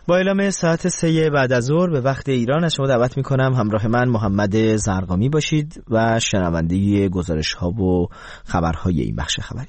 با اعلام ساعت 3 بعد از ظهر به وقت ایران از شما دعوت میکنم همراه من محمد زرقامی باشید و شنونده گزارش ها و خبرهای این بخش خبری.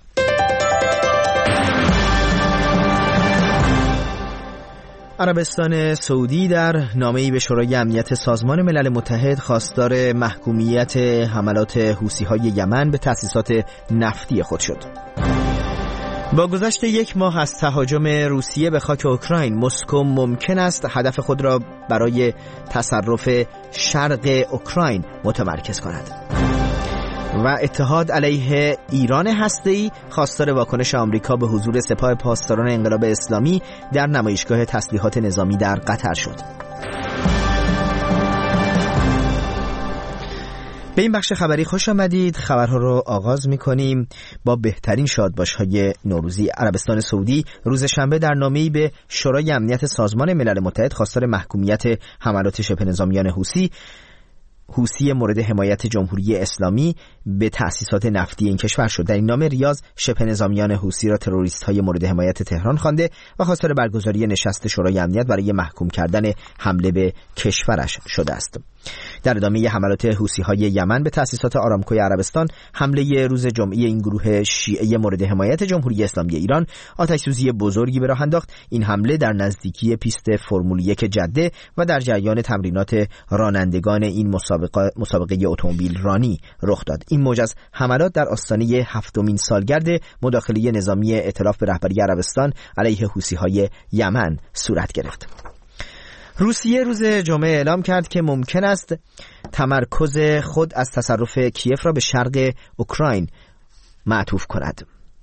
عربستان سعودی در نامه‌ای به شورای امنیت سازمان ملل متحد خواستار محکومیت حملات حوثی‌های یمن به تأسیسات نفتی خود شد. با گذشت یک ماه از تهاجم روسیه به خاک اوکراین، مسکو ممکن است هدف خود را برای تصرف شرق اوکراین متمرکز کند. و اتحاد علیه ایران هسته‌ای خواستار واکنش آمریکا به حضور سپاه پاسداران انقلاب اسلامی در نمایشگاه تسلیحات نظامی در قطر شد. به این بخش خبری خوش آمدید. خبرها رو آغاز می‌کنیم با بهترین شادباش‌های نوروزی. عربستان سعودی روز شنبه در نامه‌ای به شورای امنیت سازمان ملل متحد خواستار محکومیت حملات شبه نظامیان حوثی مورد حمایت جمهوری اسلامی به تأسیسات نفتی این کشور شد. در این نامه ریاض شبه نظامیان حوثی را تروریست‌های مورد حمایت تهران خوانده و خواستار برگزاری نشست شورای امنیت برای محکوم کردن حمله به کشورش شده است. در ادامه حملات حوثی‌های یمن به تأسیسات آرامکوی عربستان، حمله روز جمعه این گروه شیعه مورد حمایت جمهوری اسلامی ایران آتش‌سوزی بزرگی به راه انداخت. این حمله در نزدیکی پیست فرمول 1 جده و در جریان تمرینات رانندگان این مسابقه اتومبیل رانی رخ داد. این موج از حملات در آستانه 7مین سالگرد مداخله نظامی ائتلاف به رهبری عربستان علیه حوثی‌های یمن صورت گرفت. روسیه روز جمعه اعلام کرد که ممکن است تمرکز خود از تصرف کیف را به شرق اوکراین معطوف کند.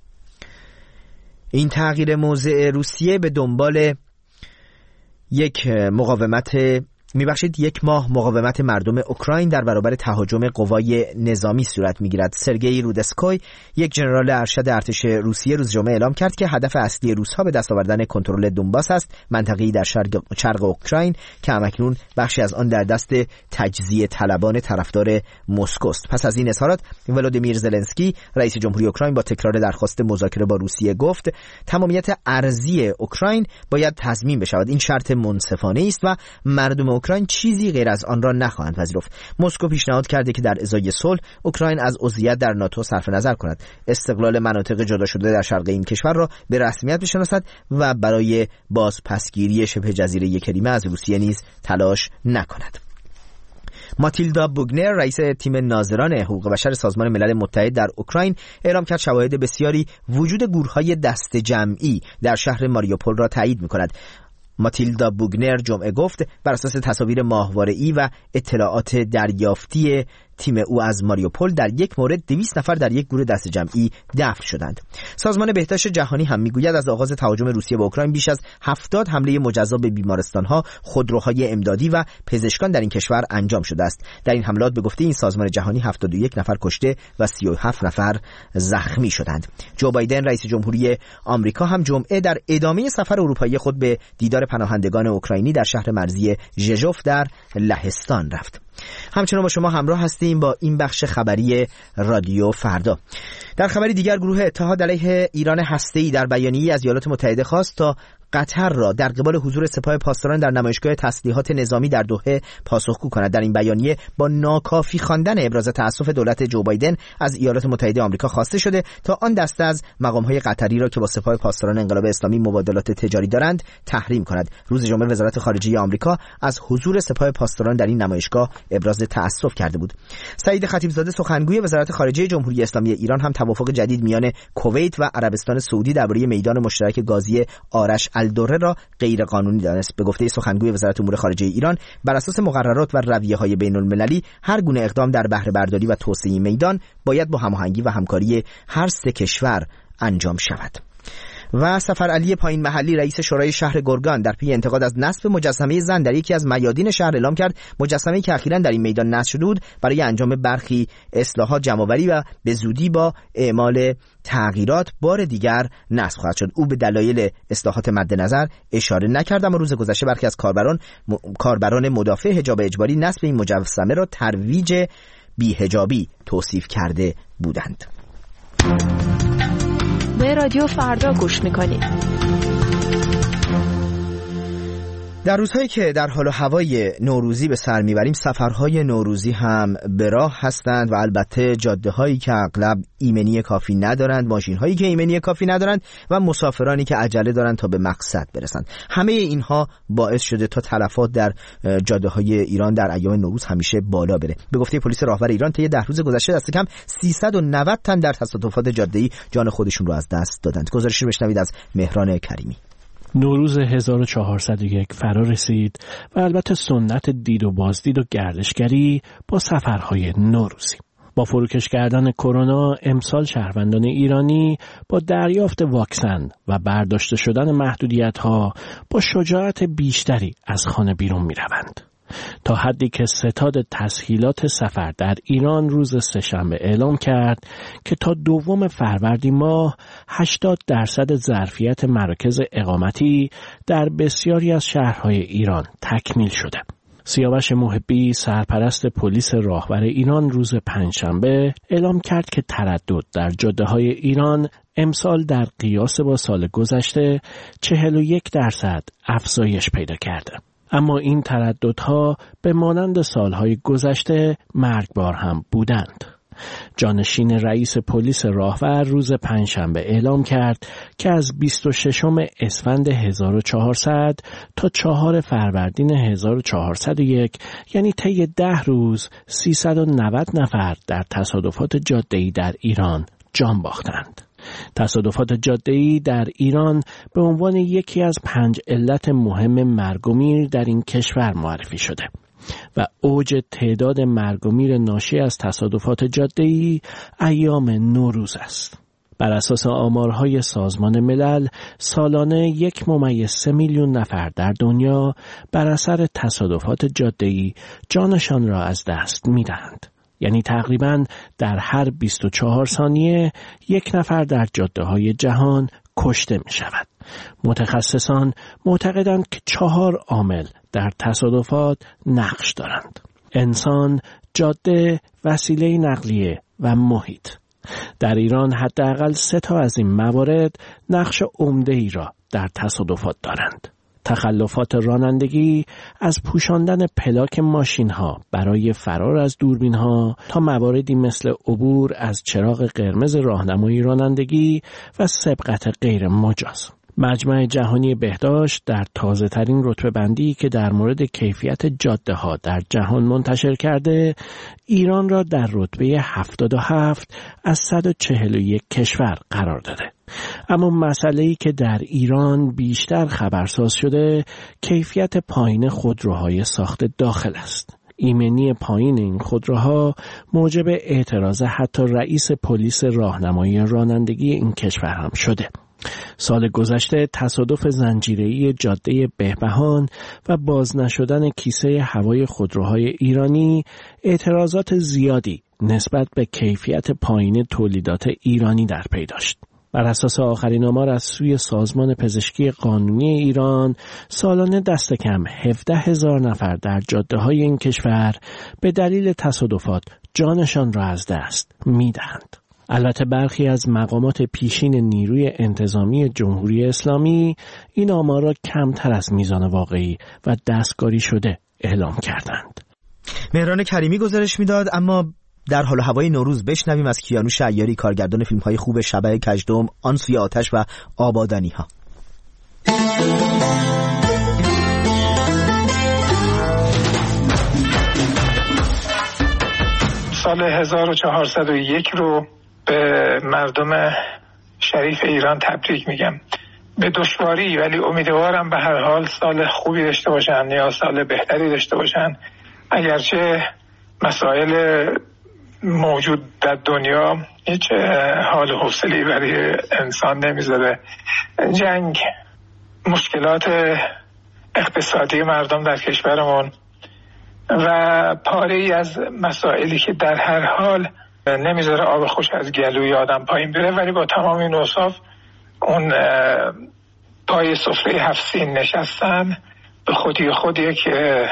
این تغییر موضع روسیه به دنبال یک ماه مقاومت مردم اوکراین در برابر تهاجم قوای نظامی صورت می‌گیرد. سرگئی رودسکوی، یک ژنرال ارشد ارتش روسیه، روز جمعه اعلام کرد که هدف اصلی روس‌ها به دست آوردن کنترل دونباس است، منطقه‌ای در شرق اوکراین که همکنون بخشی از آن در دست تجزیه طلبان طرفدار مسکو است. پس از این اظهارات، ولودیمیر زلنسکی، رئیس جمهوری اوکراین، با تکرار درخواست مذاکره با روسیه گفت تمامیت ارضی اوکراین باید تضمین بشود. این شرط منصفانه است و مردم اوکراین چیزی غیر از آن را نخواهند پذیرفت. مسکو پیشنهاد کرده که در ازای صلح اوکراین از عضویت در ناتو صرف نظر کند، استقلال مناطق جدا شده در شرق این کشور را به رسمیت بشناسد و برای بازپسگیری شبه جزیره کریمه از روسیه نیز تلاش نکند. ماتیلدا بوگنر، رئیس تیم ناظران حقوق بشر سازمان ملل متحد در اوکراین، اعلام کرد شواهد بسیاری وجود گروه‌های دست جمعی در شهر ماریوپول را تایید می‌کند. ماتیلدا بوگنر جمعه گفت بر اساس تصاویر ماهواره‌ای و اطلاعات دریافتی تیم او از ماریوپول در یک مورد 200 نفر در یک گروه دست جمعی دفن شدند. سازمان بهداشت جهانی هم میگوید از آغاز تهاجم روسیه به اوکراین بیش از 70 حمله مجزا به بیمارستان‌ها، خودروهای امدادی و پزشکان در این کشور انجام شده است. در این حملات به گفته این سازمان جهانی 71 نفر کشته و 37 نفر زخمی شدند. جو بایدن، رئیس جمهوری آمریکا، هم جمعه در ادامه سفر اروپایی خود به دیدار پناهندگان اوکراینی در شهر مرزی ژژوف در لهستان رفت. همچنان با شما همراه هستیم با این بخش خبری رادیو فردا. در خبری دیگر، گروه اتحاد علیه ایران هسته‌ای در بیانیه‌ای از ایالات متحده خواست تا قطر را در قبال حضور سپاه پاسداران در نمایشگاه تسلیحات نظامی در دوحه پاسخگو کند. در این بیانیه با ناکافی خواندن ابراز تأسف دولت جو بایدن از ایالات متحده آمریکا خواسته شده تا آن دسته از مقام‌های قطری را که با سپاه پاسداران انقلاب اسلامی مبادلات تجاری دارند تحریم کند. روز جمعه وزارت خارجه آمریکا از حضور سپاه پاسداران در این نمایشگاه ابراز تأسف کرده بود. سعید خطیبزاده، سخنگوی وزارت خارجه جمهوری اسلامی ایران، هم توافق جدید میان کویت و عربستان سعودی درباره میدان مشترک گازی آرش الدره را غیر قانونی دانست. به گفته سخنگوی وزارت امور خارجه ایران، بر اساس مقررات و رویه‌های بین‌المللی هر گونه اقدام در بهره برداری و توسعه میدان باید با هماهنگی و همکاری هر سه کشور انجام شود. و سفر علی پایین محلی، رئیس شورای شهر گرگان، در پی انتقاد از نصب مجسمه زن در یکی از میادین شهر اعلام کرد مجسمه‌ای که اخیراً در این میدان نصب شده بود برای انجام برخی اصلاحات جمع‌آوری و به زودی با اعمال تغییرات بار دیگر نصب خواهد شد. او به دلایل اصلاحات مد نظر اشاره نکرد، اما روز گذشته برخی از کاربران مدافع حجاب اجباری نصب این مجسمه را ترویج بی‌حجابی توصیف کرده بودند. به رادیو فردا گوش میکنید. در روزهایی که در حال و هوای نوروزی به سر میبریم، سفرهای نوروزی هم به راه هستند و البته جاده هایی که اغلب ایمنی کافی ندارند، ماشین هایی که ایمنی کافی ندارند و مسافرانی که عجله دارند تا به مقصد برسند. همه اینها باعث شده تا تلفات در جاده های ایران در ایام نوروز همیشه بالا بره. به گفته پلیس راهور ایران طی 10 روز گذشته دست کم 390 تن در تصادفات جاده‌ای جان خودشون رو از دست دادند. گزارشی رو بشنوید از مهران کریمی. نوروز 1401 فرا رسید و البته سنت دید و بازدید و گردشگری با سفرهای نوروزی. با فروکش کردن کرونا امسال شهروندان ایرانی با دریافت واکسن و برداشته شدن محدودیت‌ها با شجاعت بیشتری از خانه بیرون می‌روند. تا حدی که ستاد تسهیلات سفر در ایران روز سه‌شنبه اعلام کرد که تا 2 فروردین ماه 80% ظرفیت مراکز اقامتی در بسیاری از شهرهای ایران تکمیل شده. سیاوش محبی سرپرست پلیس راهور ایران روز پنجشنبه اعلام کرد که تردد در جاده‌های ایران امسال در قیاس با سال گذشته 41% افزایش پیدا کرده. اما این ترددها به مانند سالهای گذشته مرگبار هم بودند. جانشین رئیس پلیس راهور روز پنجشنبه اعلام کرد که از 26 اسفند 1400 تا 4 فروردین 1401 یعنی طی 10 روز 390 نفر در تصادفات جاده‌ای در ایران جان باختند. تصادفات جاده‌ای در ایران به عنوان یکی از 5 علت مهم مرگ و میر در این کشور معرفی شده و اوج تعداد مرگ و میر ناشی از تصادفات جاده‌ای ایام نوروز است. بر اساس آمارهای سازمان ملل سالانه 1.3 میلیون نفر در دنیا بر اثر تصادفات جاده‌ای جانشان را از دست می‌دهند. یعنی تقریباً در هر 24 ثانیه 1 نفر در جاده‌های جهان کشته می شود. متخصصان معتقدند که 4 عامل در تصادفات نقش دارند: انسان، جاده، وسیله نقلیه و محیط. در ایران حداقل 3 تا از این موارد نقش عمده‌ای را در تصادفات دارند. تخلفات رانندگی از پوشاندن پلاک ماشین‌ها برای فرار از دوربین‌ها تا مواردی مثل عبور از چراغ قرمز راهنمایی رانندگی و سبقت غیر مجاز. مجمع جهانی بهداشت در تازه‌ترین رتبه‌بندی که در مورد کیفیت جاده‌ها در جهان منتشر کرده، ایران را در رتبه 77 از 141 کشور قرار داده. اما مسئله‌ای که در ایران بیشتر خبرساز شده، کیفیت پایین خودروهای ساخت داخل است. ایمنی پایین این خودروها موجب اعتراض حتی رئیس پلیس راهنمایی رانندگی این کشور هم شده. سال گذشته تصادف زنجیره‌ای جاده بهبهان و باز نشدن کیسه هوای خودروهای ایرانی اعتراضات زیادی نسبت به کیفیت پایین تولیدات ایرانی در پی داشت. بر اساس آخرین آمار از سوی سازمان پزشکی قانونی ایران، سالانه دست کم 17,000 نفر در جاده‌های این کشور به دلیل تصادفات جانشان را از دست می‌دهند. البته برخی از مقامات پیشین نیروی انتظامی جمهوری اسلامی این آمار را کمتر از میزان واقعی و دستکاری شده اعلام کردند. مهران کریمی گزارش میداد. اما در حال و هوای نوروز بشنویم از کیانوش عیاری، کارگردان فیلم‌های خوب شبح کژدم، آن سوی آتش و آبادانی‌ها. سال 1401 رو به مردم شریف ایران تبریک میگم. به دشواری ولی امیدوارم به هر حال سال خوبی داشته باشن یا سال بهتری داشته باشن. اگرچه مسائل موجود در دنیا هیچ حال و حوصله‌ای برای انسان نمیذاره. جنگ، مشکلات اقتصادی مردم در کشورمون و پاره‌ای از مسائلی که در هر حال نمیذاره آب خوش از گلوی آدم پایین بره، ولی با تمام این اوصاف اون پای سفره 7 سین نشستن به خودی خود یک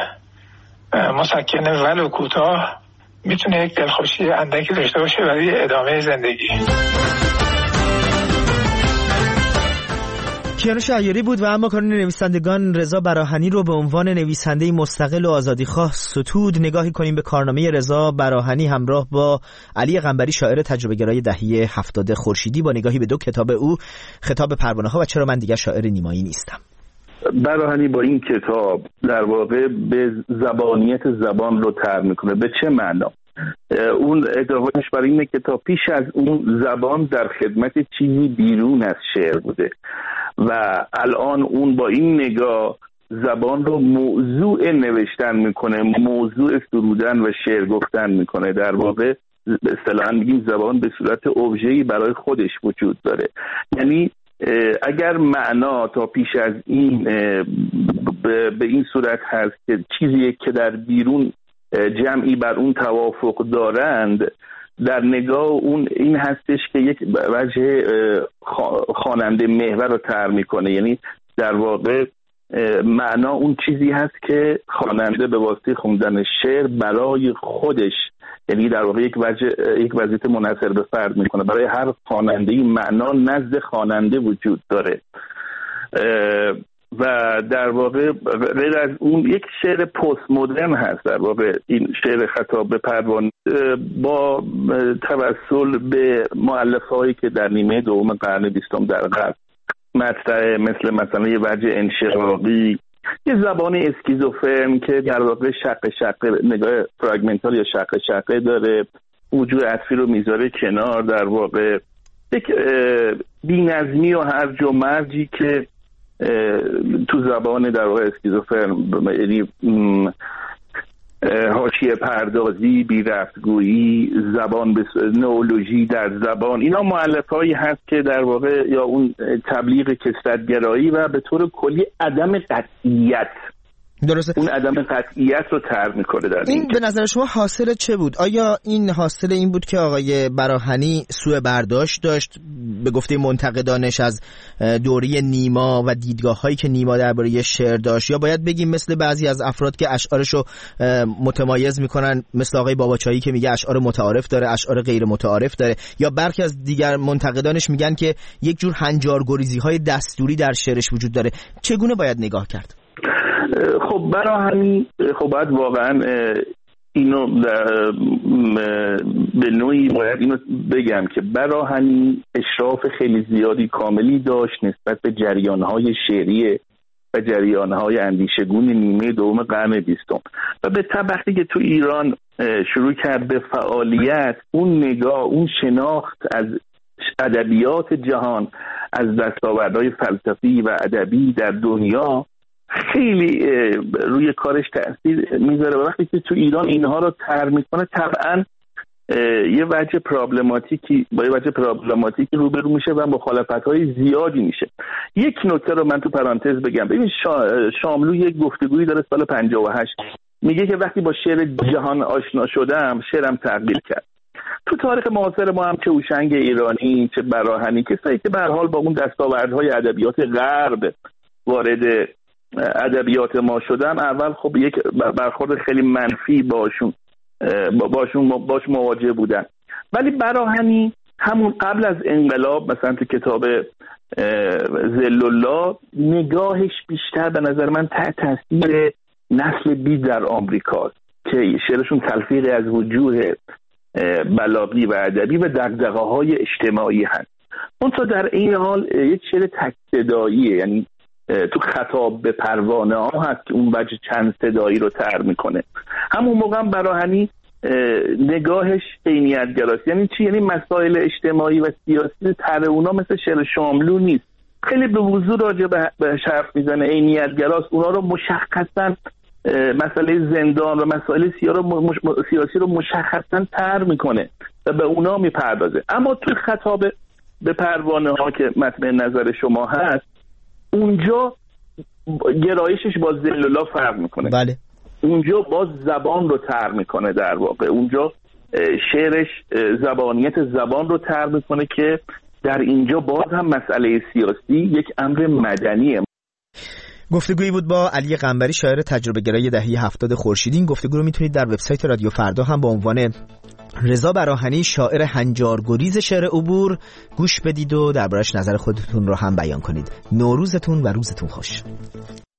مسکنه ولو کوتاه میتونه یک دلخوشی اندکی داشته باشه برای ادامه زندگی. کیانوش عیاری بود و اما کانون نویسندگان رضا براهنی رو به عنوان نویسنده مستقل و آزادیخواه ستود. نگاهی کنیم به کارنامه رضا براهنی همراه با علی قنبری شاعر تجربه گرای دهه 70 خورشیدی با نگاهی به 2 کتاب او، خطاب پروانه ها و چرا من دیگر شاعر نیمایی نیستم. براهنی با این کتاب در واقع به زبانیت زبان رو طرح میکنه. به چه معنا؟ اون ادعاش برای اینه که تا پیش از اون زبان در خدمت چیزی بیرون از شعر بوده و الان اون با این نگاه زبان رو موضوع نوشتن میکنه، موضوع سرودن و شعر گفتن میکنه. در واقع به اصطلاح میگیم زبان به صورت ابژه‌ای برای خودش وجود داره. یعنی اگر معنا تا پیش از این به این صورت هست که چیزی که در بیرون جمعی بر اون توافق دارند، در نگاه اون این هستش که یک وجه خواننده محور رو طرح میکنه. یعنی در واقع معنا اون چیزی هست که خواننده به واسطه خوندن شعر برای خودش، یعنی در واقع یک وظیفه منحصر به فرد میکنه. برای هر خواننده‌ای معنا نزد خواننده وجود داره و در واقع غیر از اون یک شعر پست مدرن هست. در واقع این شعر خطاب به پروانه با توسل به مؤلفه‌هایی که در نیمه دوم قرن 20 در غرب مطرحه، مثلا یه وجه انشقاقی، یه زبان اسکیزوفرن که در واقع شقه نگاه فراگمنتال یا شقه داره، وجود عطفی رو میذاره کنار، در واقع یک بی‌نظمی و هرج و مرجی که تو زبان در واقع اسکیزوفرن، یعنی حاشیه پردازی، بی رفتگویی، زبان به نئولوژی در زبان، اینا مؤلفه‌هایی هست که در واقع یا اون تبلیغ کثرت‌گرایی و به طور کلی عدم قطعیت، درسته، اون عدم قطعیت رو طرح میکنه. در این به نظر شما حاصل چه بود؟ آیا این حاصل این بود که آقای براهنی سوء برداشت داشت به گفته منتقدانش از دوره نیما و دیدگاه‌هایی که نیما درباره شعر داشت، یا باید بگیم مثل بعضی از افراد که اشعارشو متمایز میکنن، مثل آقای باباچایی که میگه اشعار متعارف داره، اشعار غیر متعارف داره، یا برخی از دیگر منتقدانش میگن که یک جور هنجارگریزی‌های دستوری در شعرش وجود داره؟ چگونه باید نگاه کرد؟ خب براهنی باید واقعا اینو به نوعی باید اینو بگم که براهنی اشراف خیلی زیادی کاملی داشت نسبت به جریان‌های شعری و جریان‌های اندیشگون نیمه دوم قرن 20 و به طبقی که تو ایران شروع کرد به فعالیت، اون نگاه، اون شناخت از ادبیات جهان، از دستاوردهای فلسفی و ادبی در دنیا خیلی روی کارش تأثیر میذاره و وقتی که تو ایران اینها رو طرح میکنه طبعا یه وجه پرابلماتیکی روبرو میشه و مخالفت‌های زیادی میشه. یک نکته رو من تو پرانتز بگم. ببین شاملو یک گفتگویی داره سال 58 میگه که وقتی با شعر جهان آشنا شدم شعرم تغییر کرد. تو تاریخ معاصر ما هم چه هوشنگ ایرانی چه براهنی، کسایی که به هر حال با اون دستاوردهای ادبیات غرب وارد ادبیات ما شدن، اول خب یک برخورد خیلی منفی باش مواجه بودن، ولی براهنی همون قبل از انقلاب مثلا تو کتاب ظل الله نگاهش بیشتر به نظر من تحت تاثیر نسل بی در آمریکاست که شعرشون تلفیقی از وجوه بلاغی و ادبی و دغدغه‌های اجتماعی هست. اون تا در این حال یک شعر تک صداییه، یعنی تو خطاب به پروانه ها هست که اون وجه چند صدایی رو طرح میکنه. همون موقع هم براهنی نگاهش عینیت‌گراست. یعنی چی؟ یعنی مسائل اجتماعی و سیاسی طرح اونا مثل شعر شاملو نیست، خیلی به وضوح راجع به حرف میزنه، عینیت‌گراست، اونا رو مشخصا مسئله زندان و مسائل سیاسی رو مشخصا طرح میکنه و به اونا میپردازه. اما تو خطاب به پروانه ها که مطمئن نظر شما هست، اونجا گرایشش با ظل الله فرق میکنه. بله. اونجا باز زبان رو طرح میکنه، در واقع اونجا شعرش زبانیت زبان رو طرح میکنه که در اینجا باز هم مسئله سیاسی یک امر مدنیه. گفتگویی بود با علی قنبری شاعر تجربه گرای دهه 70 خورشیدی. این گفتگو رو میتونید در وبسایت رادیو فردا هم با عنوان رضا براهنی شاعر هنجارگریز شعر عبور گوش بدید و دربارش نظر خودتون رو هم بیان کنید. نوروزتون و روزتون خوش.